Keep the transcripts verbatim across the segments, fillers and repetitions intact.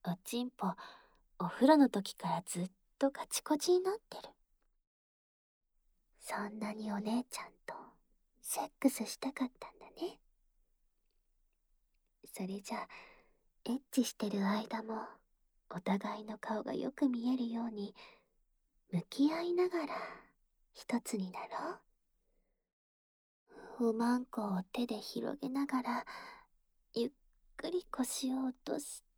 おちんぽ、お風呂の時からずっとカチコチになってる。そんなにお姉ちゃんとセックスしたかったんだね。それじゃあ、エッチしてる間もお互いの顔がよく見えるように向き合いながら一つになろう。おまんこを手で広げながらゆっくり腰を落として、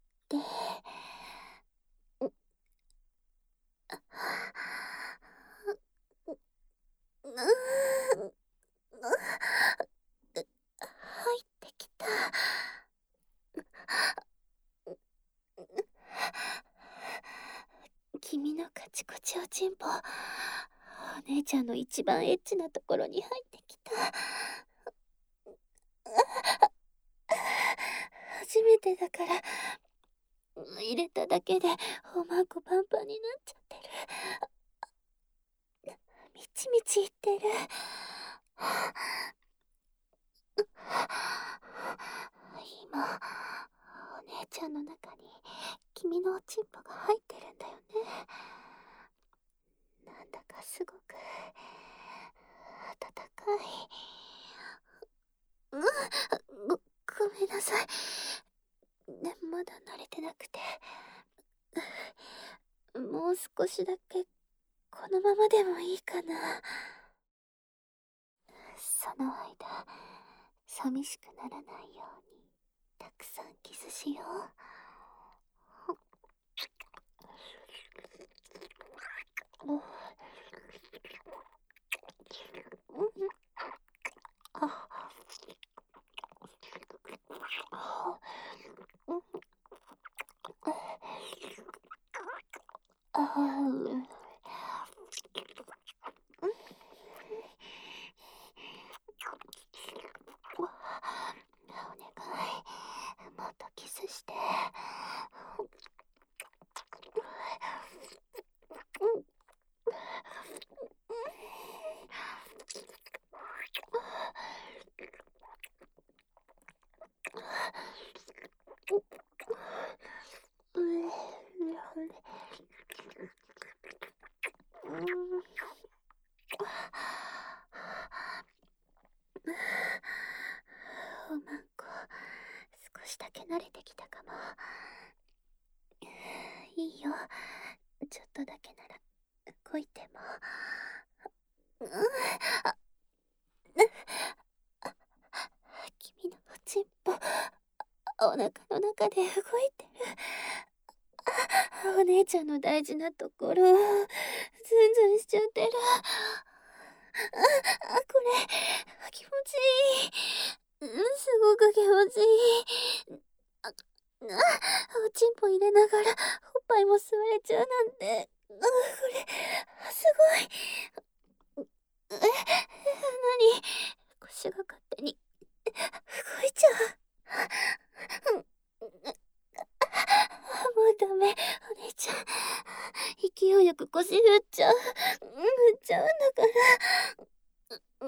うー入ってきた。君のカチコチおちんぽ、お姉ちゃんの一番エッチなところに入ってきた。初めてだから入れただけでおまんこパンパンになっちゃってる。みちみちいってる。今お姉ちゃんの中に君のおちんぽが入ってるんだよね。なんだかすごく温かい。うん、ご、ごめんなさい。でもまだ慣れてなくて。もう少しだけこのままでもいいかな。その間、寂しくならないようにたくさんキスしよう。お願い、もっとキスして。おまんこ、少しだけ慣れてきたかも。いいよ、ちょっとだけならこいても。君のおちんぽ、お腹の中で動いてる。お姉ちゃんの大事なところ、ズンズンしちゃってる。あ、これ、気持ちいい。うん、すごく気持ちいい。あ、あ、おちんぽ入れながら、おっぱいも吸われちゃうなんて。あ、これ、すごい。え、なに？腰が勝手に、動いちゃう。もうダメ、お姉ちゃん。勢いよく腰振っちゃう。振っちゃうんだから。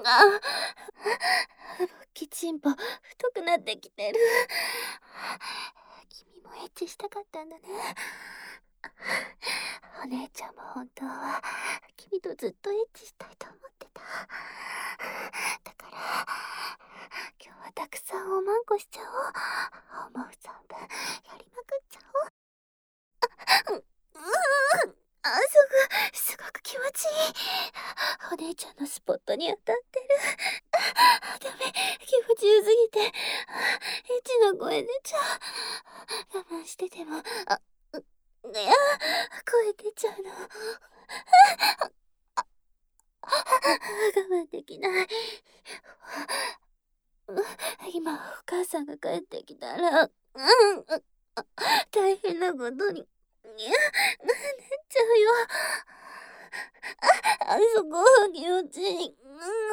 あ、きちんぽ太くなってきてる。君もエッチしたかったんだね。お姉ちゃんも本当は君とずっとエッチしたいと思ってた。だから今日はたくさんおまんこしちゃおう。思う存分やりまくっちゃおう。う、うんあ、そこ、すごく気持ちいい。お姉ちゃんのスポットに当たってる。ダメ、気持ちよすぎて、エッチな声出ちゃう。我慢してても、あ、う、いや、声出ちゃうの。我慢できない。今、お母さんが帰ってきたら、うん、大変なことに。いや、なっちゃうよ。あ、あそこ、気持ちいい。うん、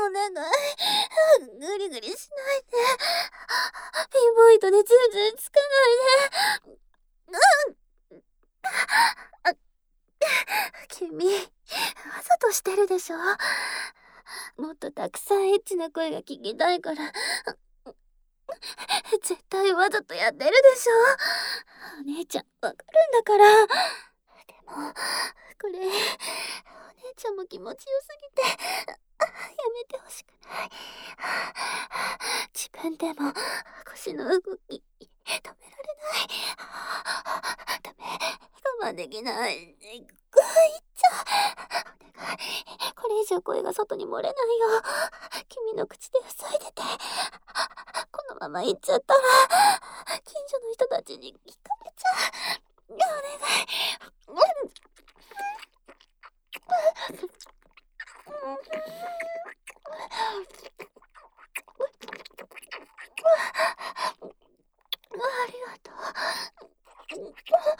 お願い。ぐりぐりしないで。ピンポイントでズンズンつかないで。うん。あ、君、わざとしてるでしょ？もっとたくさんエッチな声が聞きたいから。絶対わざとやってるでしょ？ お姉ちゃんわかるんだから。でもこれお姉ちゃんも気持ちよすぎてやめてほしくない。自分でも腰の動き止められない。ダメ、我慢できない。いっちゃお願い、これ以上声が外に漏れないよう君の口で塞いでて。このまま行っちゃったら近所の人たちに聞かれちゃう。お願い。ありがとう。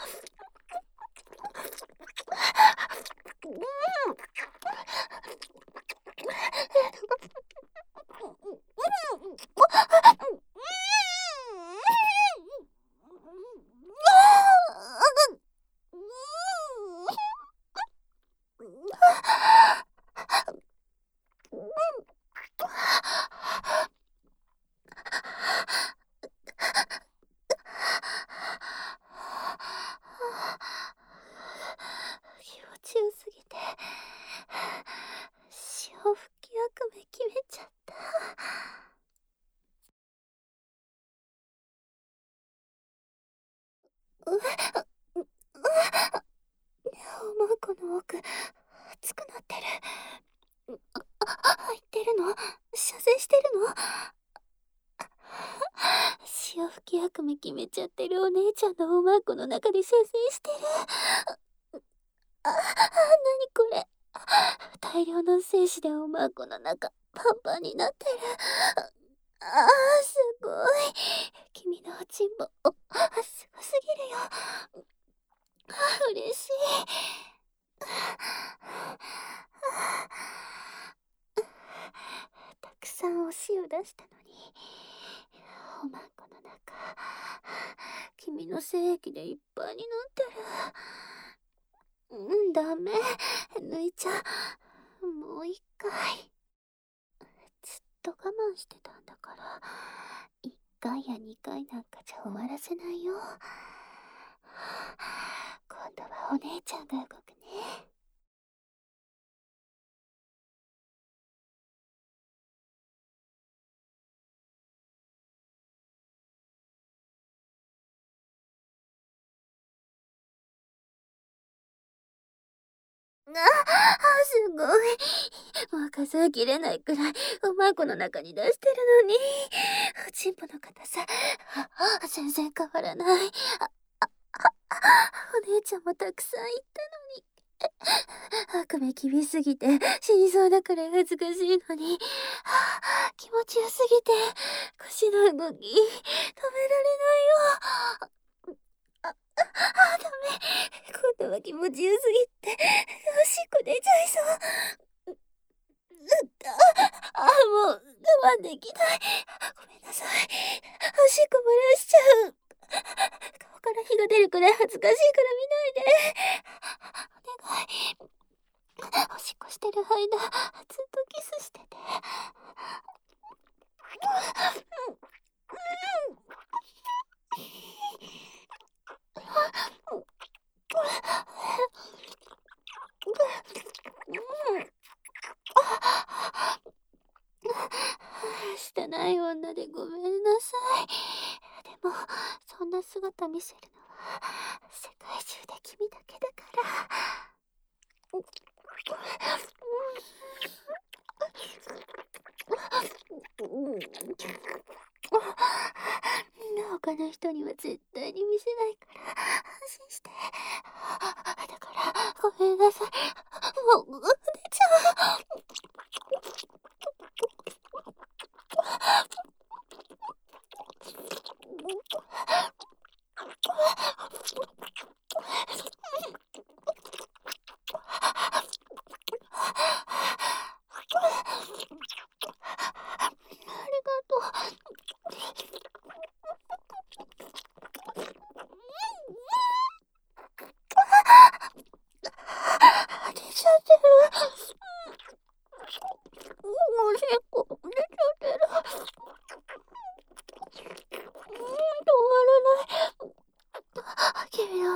気持ちよすぎて潮吹き役目決めちゃった。ううおまこの奥熱くなってる。入ってるの？射精してるの？潮吹き役目決めちゃってるお姉ちゃんのおまこの中で射精してる。あ、なにこれ。大量の精子でおまこの中パンパンになってる。ああ、すごい。君のおちんぼすごすぎるよ。嬉しい。たくさんお塩出したのにおまんこの中君の精液でいっぱいになってる。うん、ダメ、抜いちゃう。もう一回。ずっと我慢してたんだから一回や二回なんかじゃ終わらせないよ。今度はお姉ちゃんが動くね。ああ、すごい。もう数えきれないくらいおまんこの中に出してるのにおちんぽの硬さあ全然変わらない。あああお姉ちゃんもたくさん言ったのに。悪夢厳しすぎて死にそうだから恥ずかしいのに気持ちよすぎて腰の動き止められないよ。あ、あ、ダメ。今度は気持ちよすぎておしっこ出ちゃいそう。あ、あ、もう我慢できない。ごめんなさい。おしっこ漏らしちゃう。顔から火が出るくらい恥ずかしいから見ないで。お願い。おしっこしてる間ずっとキスしてて。汚い女でごめんなさい。でもそんな姿見せるのは世界中で君だけだから。他の人には絶対に見せないから安心して。だからごめんなさい。もう出ちゃう。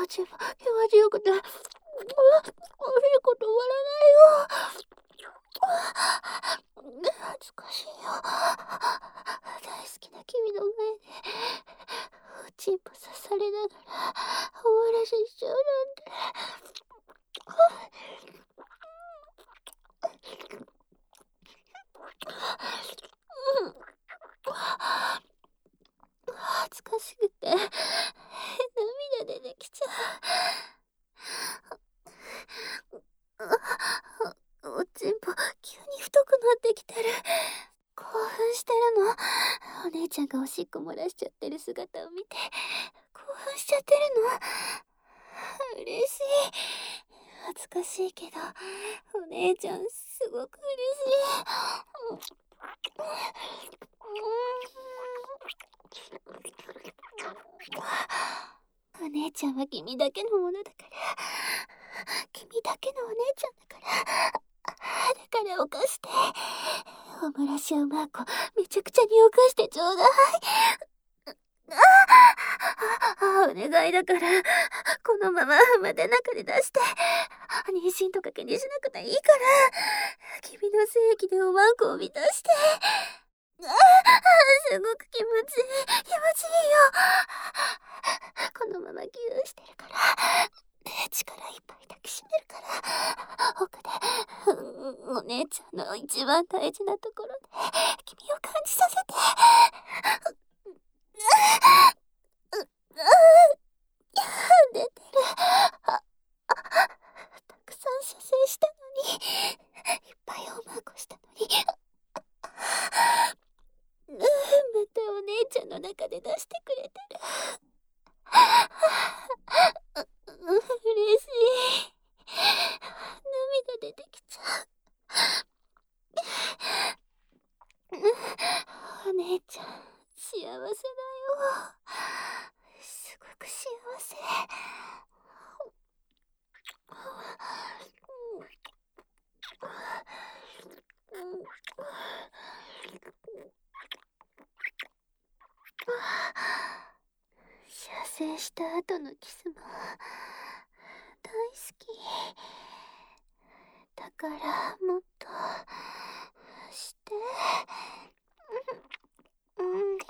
おちんも気持ちよくて、うわ、おいいこと終わらないよ。恥ずかしいよ。大好きな君の前で、おちんぽ刺されながら、おわらししちゃうなんて。恥ずかしくて、涙出てきちゃう。おちんぽ、急に太くなってきてる。興奮してるの。お姉ちゃんがおしっこ漏らしちゃってる姿を見て、興奮しちゃってるの。嬉しい。恥ずかしいけど、お姉ちゃん、すごく嬉しい。お姉ちゃんは君だけのものだから、君だけのお姉ちゃんだから、だから犯して、オムラシをマーコ、めちゃくちゃに犯してちょうだい。ああ、お願いだから、このまままた中で出して、妊娠とか気にしなくていいから、君の精液でおまんこを満たして。ああ、すごく気持ちいい、気持ちいいよ。このままギューしてるから、力いっぱい抱きしめるから、奥で、うん、お姉ちゃんの一番大事なところで、君を感じさせて。出てる。あ、あ、たくさん射精したのに、いっぱいおまんこしたのに、またお姉ちゃんの中で出してくれてる。嬉しい。涙出てきちゃう。お姉ちゃん、幸せだよ。すごく幸せ。射精した後のキスも大好きだからもっとして。うんうんうん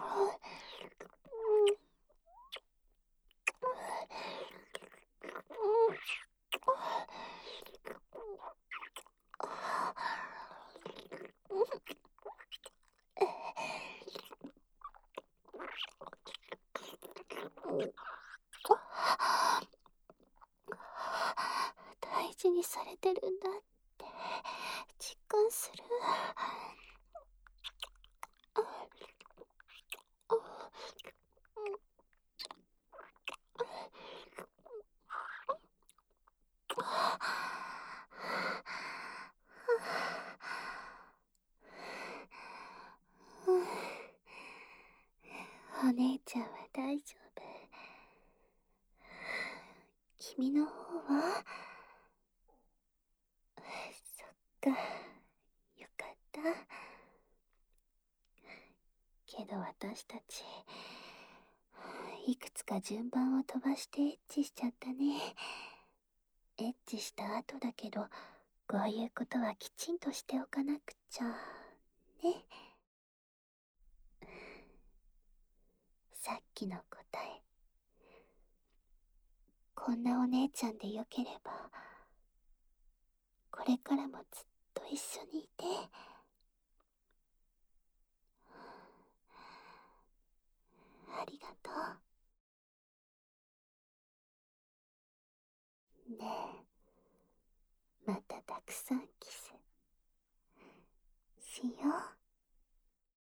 大事にされてるんだって実感する。お姉ちゃんは大丈夫。君の方は？そっか、よかった。けど私たち、いくつか順番を飛ばしてエッチしちゃったね。エッチした後だけど、こういうことはきちんとしておかなくちゃね。さっきの答え、こんなお姉ちゃんでよければ、これからもずっと一緒にいて。ありがとう。ねえ、またたくさんキスしよう。